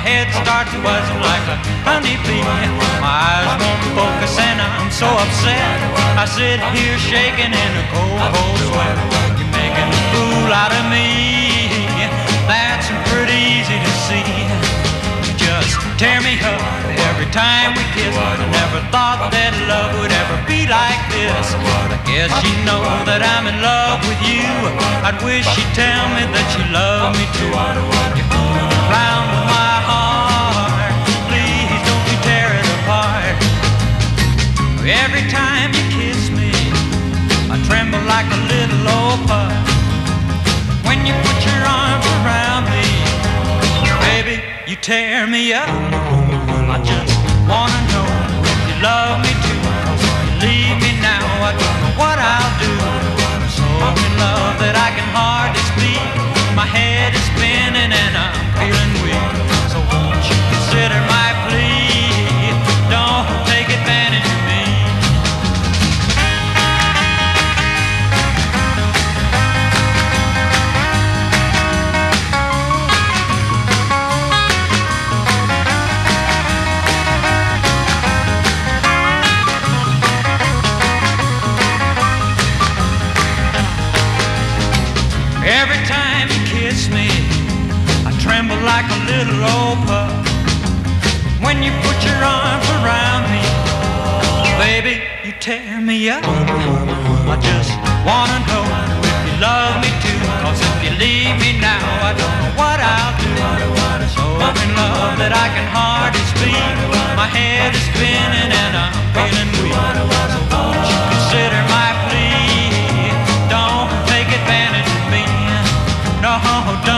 head starts buzzing like a honeybee. My eyes won't focus and I'm so upset. I sit here shaking in a cold, cold sweat. You're making a fool out of me. That's pretty easy to see. You just tear me up every time we kiss. I never thought that love would ever be like this. I guess you know that I'm in love with you. I'd wish you'd tell me that you love me too. You're fooling around with my heart. Please don't you tear it apart. Every time you kiss me, I tremble like a little old pup. When you put your arms around me, baby, you tear me up. I just wanna know if you love me too. 'Cause if you leave me now, I don't know what I'll do. I'm so in love that I can hardly speak. My head is spinning and I'm feeling weak. So won't you consider my plea? Don't take advantage of me. Every time you kiss me, I tremble like a little old pup. When you put your arms around me, baby, you tear me up. I just wanna know if you love me too. 'Cause if you leave me now, I don't know what I'll do. So I'm in love that I can hardly speak. My head is spinning and I'm feeling weak. So won't you consider my plea? Don't take advantage of me. No, don't.